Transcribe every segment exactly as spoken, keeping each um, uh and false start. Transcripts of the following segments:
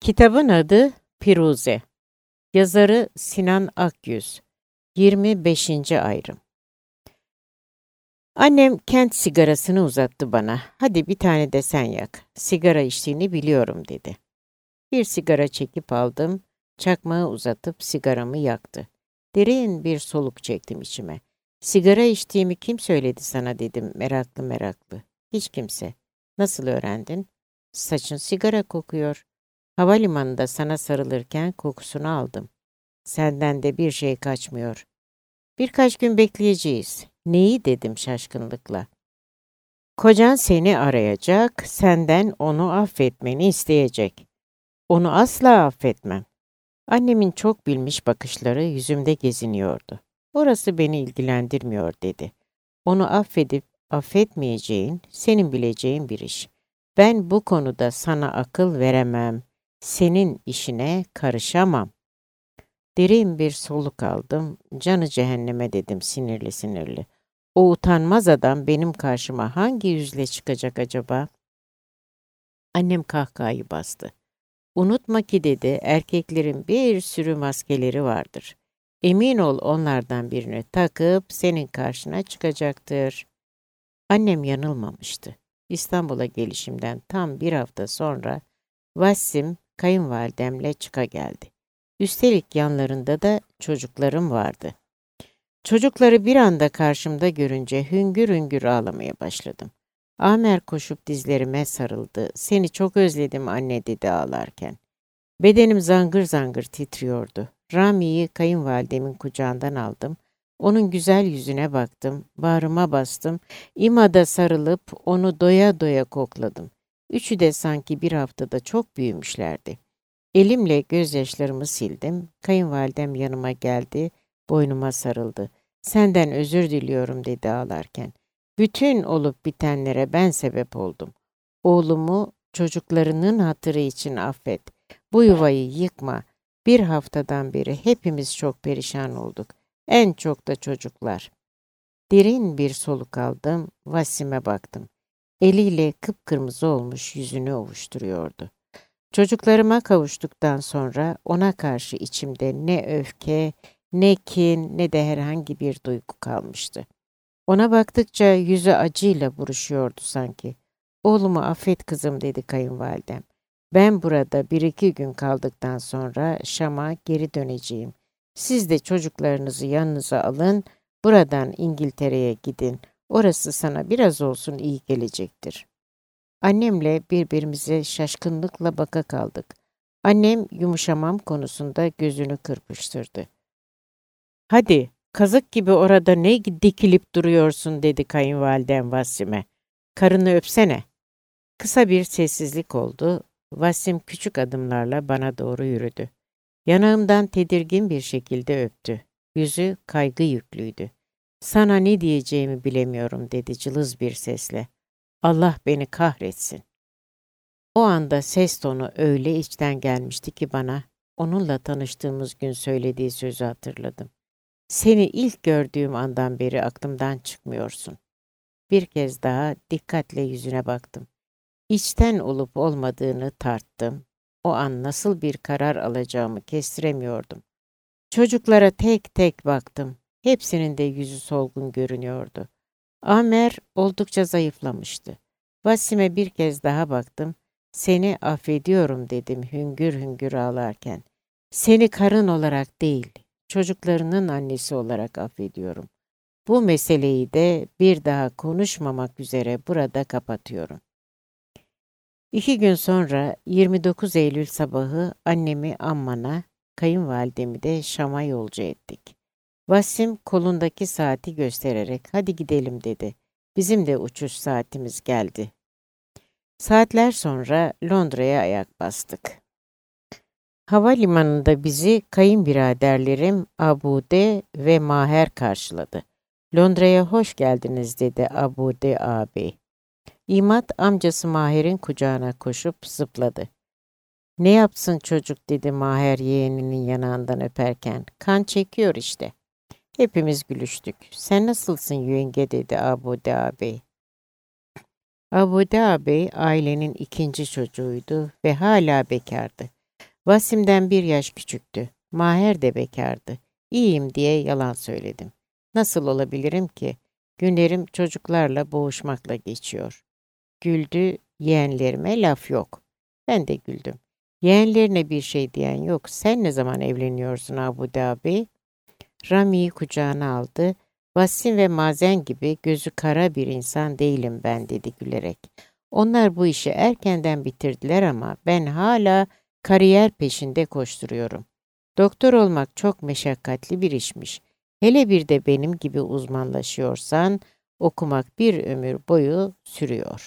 Kitabın adı Firuze. Yazarı Sinan Akyüz. yirmi beşinci ayrım. Annem kent sigarasını uzattı bana. Hadi bir tane de sen yak. Sigara içtiğini biliyorum dedi. Bir sigara çekip aldım. Çakmağı uzatıp sigaramı yaktı. Derin bir soluk çektim içime. Sigara içtiğimi kim söyledi sana dedim meraklı meraklı. Hiç kimse. Nasıl öğrendin? Saçın sigara kokuyor. Havalimanında sana sarılırken kokusunu aldım. Senden de bir şey kaçmıyor. Birkaç gün bekleyeceğiz. Neyi dedim şaşkınlıkla. Kocan seni arayacak, senden onu affetmeni isteyecek. Onu asla affetmem. Annemin çok bilmiş bakışları yüzümde geziniyordu. Orası beni ilgilendirmiyor dedi. Onu affedip affetmeyeceğin, senin bileceğin bir iş. Ben bu konuda sana akıl veremem. Senin işine karışamam. Derin bir soluk aldım. Canı cehenneme dedim sinirli sinirli. O utanmaz adam benim karşıma hangi yüzle çıkacak acaba? Annem kahkahayı bastı. Unutma ki dedi, erkeklerin bir sürü maskeleri vardır. Emin ol onlardan birini takıp senin karşına çıkacaktır. Annem yanılmamıştı. İstanbul'a gelişimden tam bir hafta sonra Vassim kayınvalidemle çıka geldi. Üstelik yanlarında da çocuklarım vardı. Çocukları bir anda karşımda görünce hüngür hüngür ağlamaya başladım. Amer koşup dizlerime sarıldı. Seni çok özledim anne dedi ağlarken. Bedenim zangır zangır titriyordu. Rami'yi kayınvalidemin kucağından aldım. Onun güzel yüzüne baktım, bağrıma bastım, imada sarılıp onu doya doya kokladım. Üçü de sanki bir haftada çok büyümüşlerdi. Elimle gözyaşlarımı sildim. Kayınvalidem yanıma geldi, boynuma sarıldı. Senden özür diliyorum dedi ağlarken. Bütün olup bitenlere ben sebep oldum. Oğlumu çocuklarının hatırı için affet. Bu yuvayı yıkma. Bir haftadan beri hepimiz çok perişan olduk. En çok da çocuklar. Derin bir soluk aldım, Vasim'e baktım. Eliyle kıpkırmızı olmuş yüzünü ovuşturuyordu. Çocuklarıma kavuştuktan sonra ona karşı içimde ne öfke, ne kin, ne de herhangi bir duygu kalmıştı. Ona baktıkça yüzü acıyla buruşuyordu sanki. Oğlumu affet kızım dedi kayınvalidem. Ben burada bir iki gün kaldıktan sonra Şam'a geri döneceğim. Siz de çocuklarınızı yanınıza alın, buradan İngiltere'ye gidin. Orası sana biraz olsun iyi gelecektir. Annemle birbirimize şaşkınlıkla baka kaldık. Annem yumuşamam konusunda gözünü kırpıştırdı. Hadi, kazık gibi orada ne dikilip duruyorsun dedi kayınvalidem Vasim'e. Karını öpsene. Kısa bir sessizlik oldu. Vasim küçük adımlarla bana doğru yürüdü. Yanağımdan tedirgin bir şekilde öptü. Yüzü kaygı yüklüydü. Sana ne diyeceğimi bilemiyorum dedi cılız bir sesle. Allah beni kahretsin. O anda ses tonu öyle içten gelmişti ki bana, onunla tanıştığımız gün söylediği sözü hatırladım. Seni ilk gördüğüm andan beri aklımdan çıkmıyorsun. Bir kez daha dikkatle yüzüne baktım. İçten olup olmadığını tarttım. O an nasıl bir karar alacağımı kestiremiyordum. Çocuklara tek tek baktım. Hepsinin de yüzü solgun görünüyordu. Amer oldukça zayıflamıştı. Vasim'e bir kez daha baktım. Seni affediyorum dedim hüngür hüngür ağlarken. Seni karın olarak değil, çocuklarının annesi olarak affediyorum. Bu meseleyi de bir daha konuşmamak üzere burada kapatıyorum. İki gün sonra yirmi dokuz Eylül sabahı annemi Amman'a, kayınvalidemi de Şam'a yolcu ettik. Vasim kolundaki saati göstererek hadi gidelim dedi. Bizim de uçuş saatimiz geldi. Saatler sonra Londra'ya ayak bastık. Havalimanında bizi kayınbiraderlerim Abude ve Maher karşıladı. Londra'ya hoş geldiniz dedi Abude ağabey. İmat amcası Maher'in kucağına koşup zıpladı. Ne yapsın çocuk dedi Maher yeğeninin yanağından öperken. Kan çekiyor işte. Hepimiz gülüştük. Sen nasılsın yenge dedi Abude ağabey. Abude ağabey ailenin ikinci çocuğuydu ve hala bekardı. Vasim'den bir yaş küçüktü. Maher de bekardı. İyiyim diye yalan söyledim. Nasıl olabilirim ki? Günlerim çocuklarla boğuşmakla geçiyor. Güldü, yeğenlerime laf yok. Ben de güldüm. Yeğenlerine bir şey diyen yok. Sen ne zaman evleniyorsun Abu Dhabi? Rami'yi kucağına aldı. Vasim ve Mazen gibi gözü kara bir insan değilim ben dedi gülerek. Onlar bu işi erkenden bitirdiler ama ben hala kariyer peşinde koşturuyorum. Doktor olmak çok meşakkatli bir işmiş. Hele bir de benim gibi uzmanlaşıyorsan okumak bir ömür boyu sürüyor.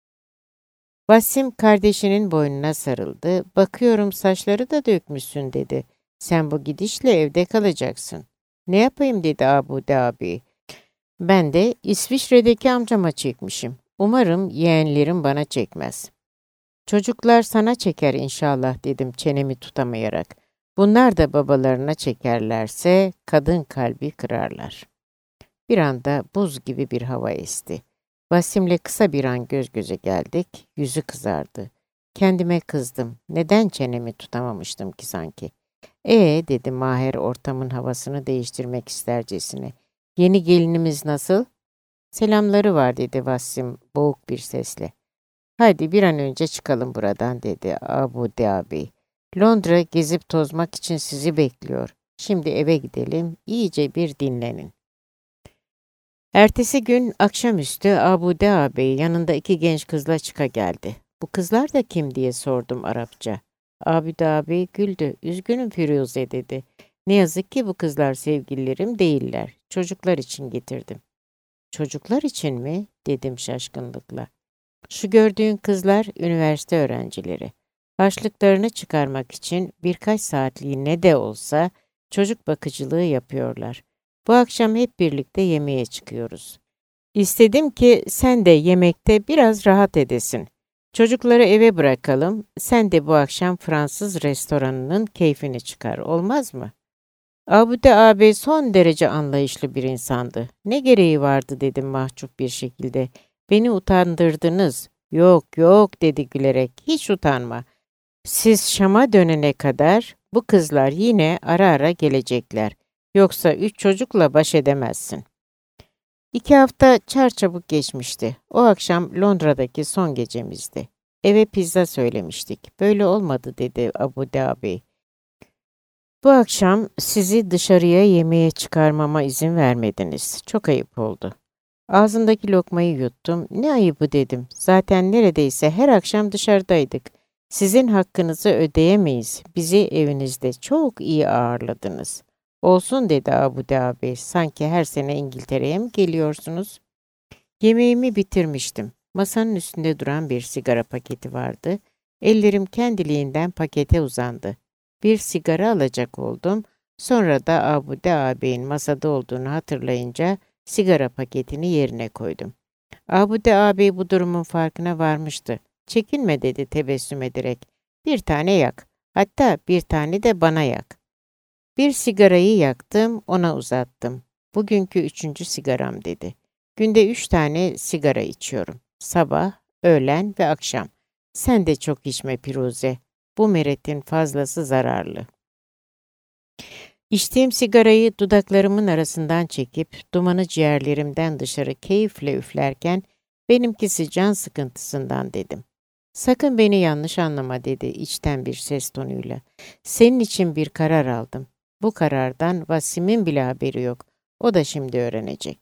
Vasim kardeşinin boynuna sarıldı. Bakıyorum saçları da dökmüşsün dedi. Sen bu gidişle evde kalacaksın. Ne yapayım dedi Abu Dhabi. Ben de İsviçre'deki amcama çekmişim. Umarım yeğenlerim bana çekmez. Çocuklar sana çeker inşallah dedim çenemi tutamayarak. Bunlar da babalarına çekerlerse kadın kalbi kırarlar. Bir anda buz gibi bir hava esti. Vasim'le kısa bir an göz göze geldik, yüzü kızardı. Kendime kızdım. Neden çenemi tutamamıştım ki sanki? Ee dedi Maher ortamın havasını değiştirmek istercesine. Yeni gelinimiz nasıl? Selamları var dedi Vasim boğuk bir sesle. Hadi bir an önce çıkalım buradan dedi Abu Dhabi. Londra gezip tozmak için sizi bekliyor. Şimdi eve gidelim, iyice bir dinlenin. Ertesi gün akşamüstü Abu Dhabi yanında iki genç kızla çıka geldi. Bu kızlar da kim diye sordum Arapça. Abu Dhabi güldü. Üzgünüm Firuze dedi. Ne yazık ki bu kızlar sevgililerim değiller. Çocuklar için getirdim. Çocuklar için mi? Dedim şaşkınlıkla. Şu gördüğün kızlar üniversite öğrencileri. Harçlıklarını çıkarmak için birkaç saatliğine de olsa çocuk bakıcılığı yapıyorlar. Bu akşam hep birlikte yemeğe çıkıyoruz. İstedim ki sen de yemekte biraz rahat edesin. Çocukları eve bırakalım, sen de bu akşam Fransız restoranının keyfini çıkar, olmaz mı? Abude abi son derece anlayışlı bir insandı. Ne gereği vardı dedim mahcup bir şekilde. Beni utandırdınız. Yok yok dedi gülerek, hiç utanma. Siz Şam'a dönene kadar bu kızlar yine ara ara gelecekler. Yoksa üç çocukla baş edemezsin. İki hafta çarçabuk geçmişti. O akşam Londra'daki son gecemizdi. Eve pizza söylemiştik. Böyle olmadı dedi Abu Dhabi. Bu akşam sizi dışarıya yemeğe çıkarmama izin vermediniz. Çok ayıp oldu. Ağzındaki lokmayı yuttum. Ne ayıbı dedim. Zaten neredeyse her akşam dışarıdaydık. Sizin hakkınızı ödeyemeyiz. Bizi evinizde çok iyi ağırladınız. Olsun dedi Abu Dhabi. Sanki her sene İngiltere'ye mi geliyorsunuz? Yemeğimi bitirmiştim. Masanın üstünde duran bir sigara paketi vardı. Ellerim kendiliğinden pakete uzandı. Bir sigara alacak oldum. Sonra da Abu Dhabi'nin masada olduğunu hatırlayınca sigara paketini yerine koydum. Abu Dhabi bu durumun farkına varmıştı. Çekinme dedi tebessüm ederek. Bir tane yak. Hatta bir tane de bana yak. Bir sigarayı yaktım, ona uzattım. Bugünkü üçüncü sigaram dedi. Günde üç tane sigara içiyorum. Sabah, öğlen ve akşam. Sen de çok içme Firuze. Bu meretin fazlası zararlı. İçtiğim sigarayı dudaklarımın arasından çekip dumanı ciğerlerimden dışarı keyifle üflerken benimkisi can sıkıntısından dedim. Sakın beni yanlış anlama dedi içten bir ses tonuyla. Senin için bir karar aldım. Bu karardan Vasim'in bile haberi yok. O da şimdi öğrenecek.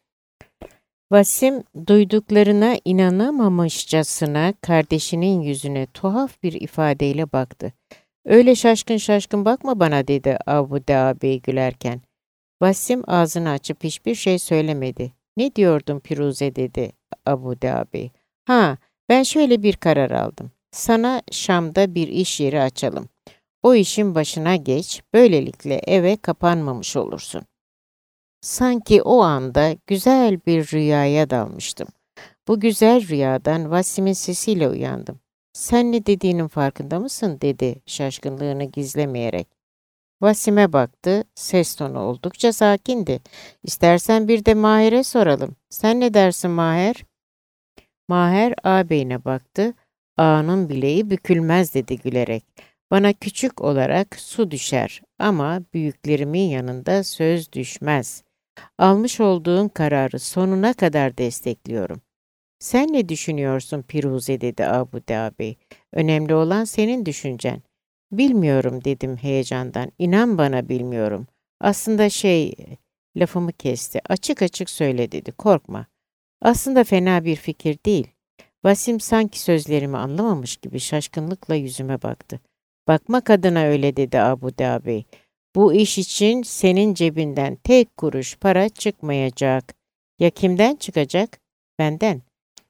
Vasim duyduklarına inanamamışçasına kardeşinin yüzüne tuhaf bir ifadeyle baktı. Öyle şaşkın şaşkın bakma bana dedi Abu Dhabi gülerken. Vasim ağzını açıp hiçbir şey söylemedi. Ne diyordum Firuze dedi Abu Dhabi. Ha, ben şöyle bir karar aldım. Sana Şam'da bir iş yeri açalım. O işin başına geç, böylelikle eve kapanmamış olursun. Sanki o anda güzel bir rüyaya dalmıştım. Bu güzel rüyadan Vasim'in sesiyle uyandım. Sen ne dediğinin farkında mısın dedi şaşkınlığını gizlemeyerek. Vasim'e baktı, ses tonu oldukça sakindi. İstersen bir de Maher'e soralım. Sen ne dersin Maher? Maher ağabeyine baktı. Ağanın bileği bükülmez dedi gülerek. Bana küçük olarak su düşer ama büyüklerimin yanında söz düşmez. Almış olduğun kararı sonuna kadar destekliyorum. Sen ne düşünüyorsun Firuze dedi Abude abi. Önemli olan senin düşüncen. Bilmiyorum dedim heyecandan. İnan bana bilmiyorum. Aslında şey, lafımı kesti. Açık açık söyle dedi. Korkma. Aslında fena bir fikir değil. Vasim sanki sözlerimi anlamamış gibi şaşkınlıkla yüzüme baktı. Bakmak adına öyle dedi Abude abi. Bu iş için senin cebinden tek kuruş para çıkmayacak. Ya kimden çıkacak? Benden.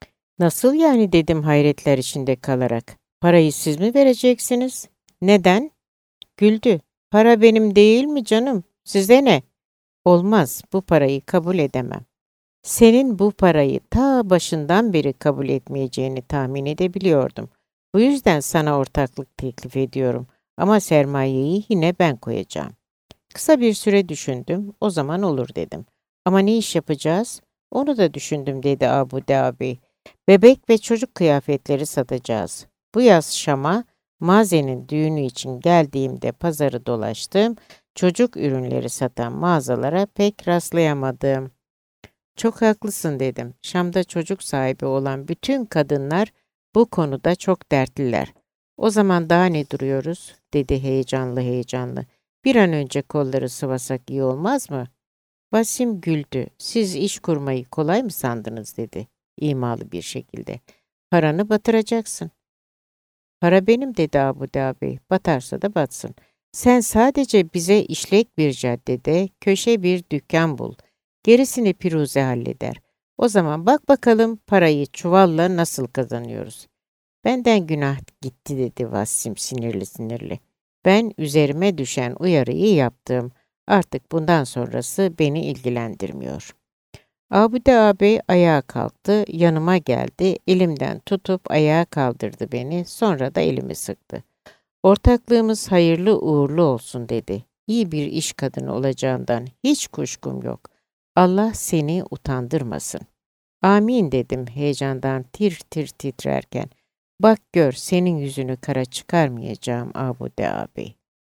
Nasıl yani dedim hayretler içinde kalarak. Parayı siz mi vereceksiniz? Neden? Güldü. Para benim değil mi canım? Size ne? Olmaz, bu parayı kabul edemem. Senin bu parayı ta başından beri kabul etmeyeceğini tahmin edebiliyordum. Bu yüzden sana ortaklık teklif ediyorum. Ama sermayeyi yine ben koyacağım. Kısa bir süre düşündüm. O zaman olur dedim. Ama ne iş yapacağız? Onu da düşündüm dedi Abude abi. Bebek ve çocuk kıyafetleri satacağız. Bu yaz Şam'a Mazen'in düğünü için geldiğimde pazarı dolaştım. Çocuk ürünleri satan mağazalara pek rastlayamadım. Çok haklısın dedim. Şam'da çocuk sahibi olan bütün kadınlar bu konuda çok dertliler. O zaman daha ne duruyoruz? Dedi heyecanlı heyecanlı. Bir an önce kolları sıvasak iyi olmaz mı? Vasim güldü. Siz iş kurmayı kolay mı sandınız dedi. İmalı bir şekilde. Paranı batıracaksın. Para benim dedi Abude abi. Batarsa da batsın. Sen sadece bize işlek bir caddede köşe bir dükkan bul. Gerisini Firuze halleder. O zaman bak bakalım parayı çuvalla nasıl kazanıyoruz. Benden günah gitti dedi Vasim sinirli sinirli. Ben üzerime düşen uyarıyı yaptım. Artık bundan sonrası beni ilgilendirmiyor. Abude abi ayağa kalktı, yanıma geldi, elimden tutup ayağa kaldırdı beni, sonra da elimi sıktı. Ortaklığımız hayırlı uğurlu olsun dedi. İyi bir iş kadını olacağından hiç kuşkum yok. Allah seni utandırmasın. Amin dedim heyecandan tir tir titrerken. Bak gör senin yüzünü kara çıkarmayacağım Abude abi.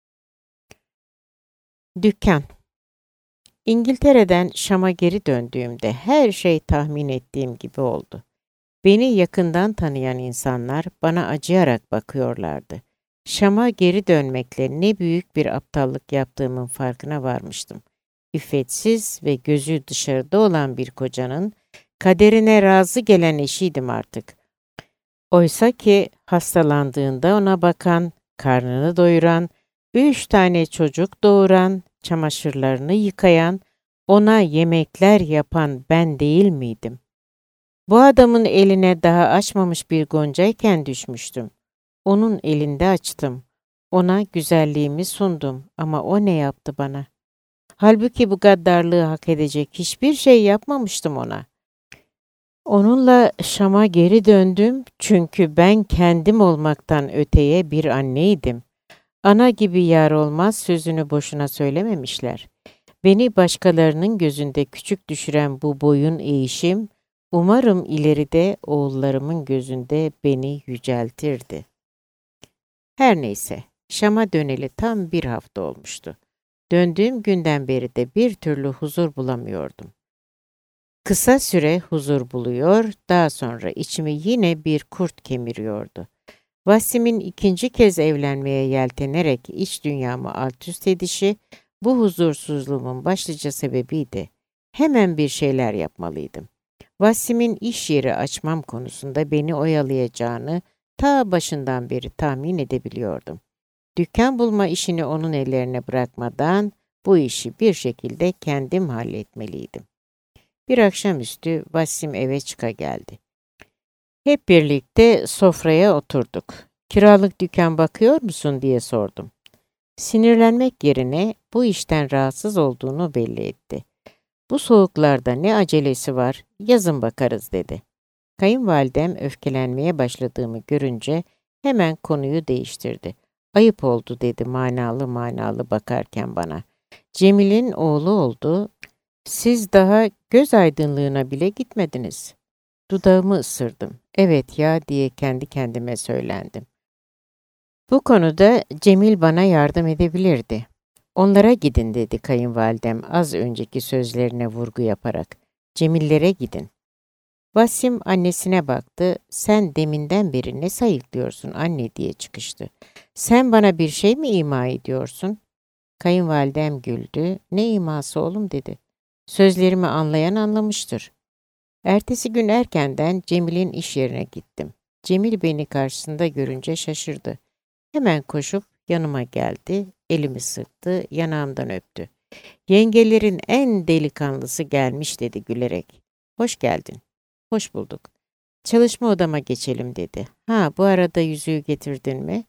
Dükkan. İngiltere'den Şam'a geri döndüğümde her şey tahmin ettiğim gibi oldu. Beni yakından tanıyan insanlar bana acıyarak bakıyorlardı. Şam'a geri dönmekle ne büyük bir aptallık yaptığımın farkına varmıştım. İffetsiz ve gözü dışarıda olan bir kocanın kaderine razı gelen eşiydim artık. Oysa ki hastalandığında ona bakan, karnını doyuran, üç tane çocuk doğuran, çamaşırlarını yıkayan, ona yemekler yapan ben değil miydim? Bu adamın eline daha açmamış bir goncayken düşmüştüm. Onun elinde açtım. Ona güzelliğimi sundum ama o ne yaptı bana? Halbuki bu gaddarlığı hak edecek hiçbir şey yapmamıştım ona. Onunla Şam'a geri döndüm çünkü ben kendim olmaktan öteye bir anneydim. Ana gibi yar olmaz sözünü boşuna söylememişler. Beni başkalarının gözünde küçük düşüren bu boyun eğişim, umarım ileride oğullarımın gözünde beni yüceltirdi. Her neyse, Şam'a döneli tam bir hafta olmuştu. Döndüğüm günden beri de bir türlü huzur bulamıyordum. Kısa süre huzur buluyor, daha sonra içimi yine bir kurt kemiriyordu. Vasim'in ikinci kez evlenmeye yeltenerek iç dünyamı alt üst edişi, bu huzursuzluğumun başlıca sebebiydi. Hemen bir şeyler yapmalıydım. Vasim'in iş yeri açmam konusunda beni oyalayacağını ta başından beri tahmin edebiliyordum. Dükkan bulma işini onun ellerine bırakmadan bu işi bir şekilde kendim halletmeliydim. Bir akşamüstü Vasim eve çıka geldi. Hep birlikte sofraya oturduk. Kiralık dükkan bakıyor musun diye sordum. Sinirlenmek yerine bu işten rahatsız olduğunu belli etti. Bu soğuklarda ne acelesi var, yazın bakarız dedi. Kayınvalidem öfkelenmeye başladığımı görünce hemen konuyu değiştirdi. Ayıp oldu dedi manalı manalı bakarken bana. Cemil'in oğlu oldu, siz daha göz aydınlığına bile gitmediniz. Dudağımı ısırdım. Evet ya diye kendi kendime söylendim. Bu konuda Cemil bana yardım edebilirdi. Onlara gidin dedi kayınvalidem az önceki sözlerine vurgu yaparak. Cemillere gidin. Vasim annesine baktı. Sen deminden beri ne sayıklıyorsun anne diye çıkıştı. Sen bana bir şey mi ima ediyorsun? Kayınvalidem güldü. Ne iması oğlum dedi. Sözlerimi anlayan anlamıştır. Ertesi gün erkenden Cemil'in iş yerine gittim. Cemil beni karşısında görünce şaşırdı. Hemen koşup yanıma geldi, elimi sıktı, yanağımdan öptü. Yengelerin en delikanlısı gelmiş dedi gülerek. Hoş geldin. Hoş bulduk. Çalışma odama geçelim dedi. Ha, bu arada yüzüğü getirdin mi?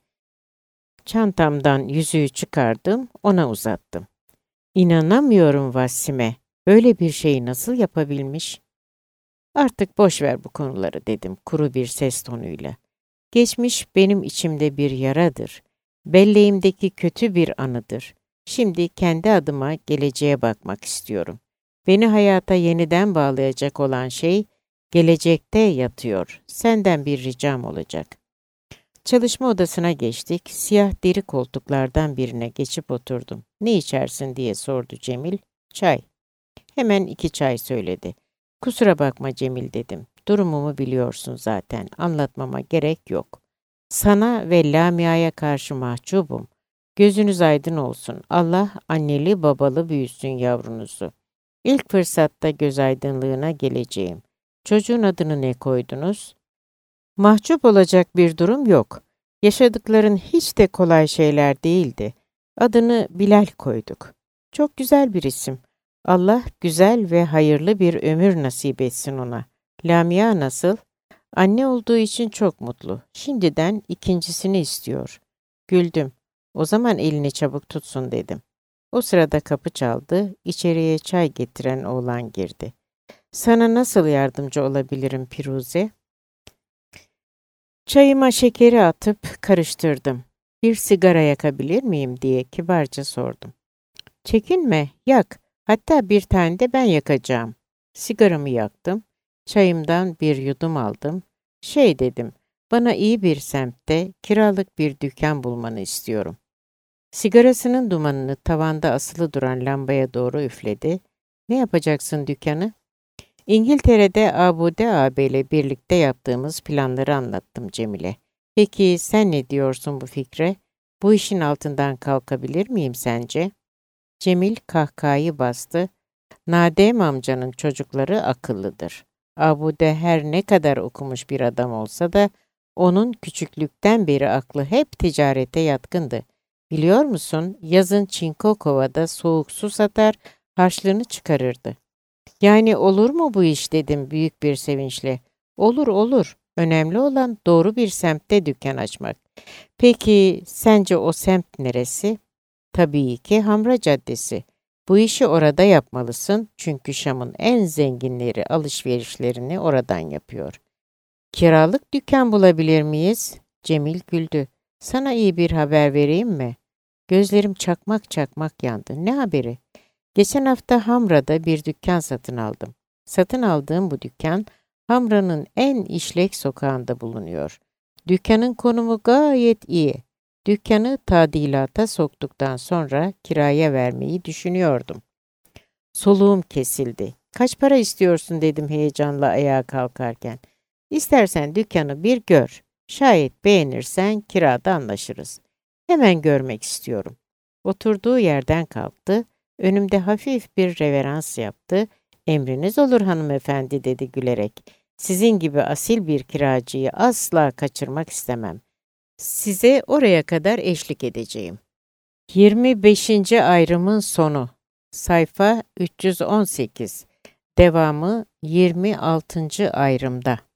Çantamdan yüzüğü çıkardım, ona uzattım. İnanamıyorum Vasime. Böyle bir şeyi nasıl yapabilmiş? Artık boş ver bu konuları dedim kuru bir ses tonuyla. Geçmiş benim içimde bir yaradır. Belleğimdeki kötü bir anıdır. Şimdi kendi adıma geleceğe bakmak istiyorum. Beni hayata yeniden bağlayacak olan şey gelecekte yatıyor. Senden bir ricam olacak. Çalışma odasına geçtik. Siyah deri koltuklardan birine geçip oturdum. Ne içersin diye sordu Cemil. Çay. Hemen iki çay söyledi. Kusura bakma Cemil dedim. Durumumu biliyorsun zaten. Anlatmama gerek yok. Sana ve Lamia'ya karşı mahcubum. Gözünüz aydın olsun. Allah anneli babalı büyüsün yavrunuzu. İlk fırsatta göz aydınlığına geleceğim. Çocuğun adını ne koydunuz? Mahcup olacak bir durum yok. Yaşadıkların hiç de kolay şeyler değildi. Adını Bilal koyduk. Çok güzel bir isim. Allah güzel ve hayırlı bir ömür nasip etsin ona. Lamia nasıl? Anne olduğu için çok mutlu. Şimdiden ikincisini istiyor. Güldüm. O zaman elini çabuk tutsun dedim. O sırada kapı çaldı. İçeriye çay getiren oğlan girdi. Sana nasıl yardımcı olabilirim Firuze? Çayıma şekeri atıp karıştırdım. Bir sigara yakabilir miyim diye kibarca sordum. Çekinme, yak. Hatta bir tane de ben yakacağım. Sigaramı yaktım. Çayımdan bir yudum aldım. Şey dedim, bana iyi bir semtte kiralık bir dükkan bulmanı istiyorum. Sigarasının dumanını tavanda asılı duran lambaya doğru üfledi. Ne yapacaksın dükkanı? İngiltere'de Abude ağabeyle birlikte yaptığımız planları anlattım Cemile. Peki sen ne diyorsun bu fikre? Bu işin altından kalkabilir miyim sence? Cemil kahkahayı bastı. Nadem amcanın çocukları akıllıdır. Abude her ne kadar okumuş bir adam olsa da onun küçüklükten beri aklı hep ticarete yatkındı. Biliyor musun, yazın Çinkokova'da soğuk su satar, harçlığını çıkarırdı. Yani olur mu bu iş dedim büyük bir sevinçle. Olur olur. Önemli olan doğru bir semtte dükkan açmak. Peki sence o semt neresi? Tabii ki Hamra Caddesi. Bu işi orada yapmalısın çünkü Şam'ın en zenginleri alışverişlerini oradan yapıyor. Kiralık dükkan bulabilir miyiz? Cemil güldü. Sana iyi bir haber vereyim mi? Gözlerim çakmak çakmak yandı. Ne haberi? Geçen hafta Hamra'da bir dükkan satın aldım. Satın aldığım bu dükkan Hamra'nın en işlek sokağında bulunuyor. Dükkanın konumu gayet iyi. Dükkanı tadilata soktuktan sonra kiraya vermeyi düşünüyordum. Soluğum kesildi. Kaç para istiyorsun dedim heyecanla ayağa kalkarken. İstersen dükkanı bir gör. Şayet beğenirsen kirada anlaşırız. Hemen görmek istiyorum. Oturduğu yerden kalktı. Önümde hafif bir reverans yaptı. Emriniz olur hanımefendi dedi gülerek. Sizin gibi asil bir kiracıyı asla kaçırmak istemem. Size oraya kadar eşlik edeceğim. yirmi beşinci ayrımın sonu. Sayfa üç yüz on sekiz. Devamı yirmi altıncı ayrımda.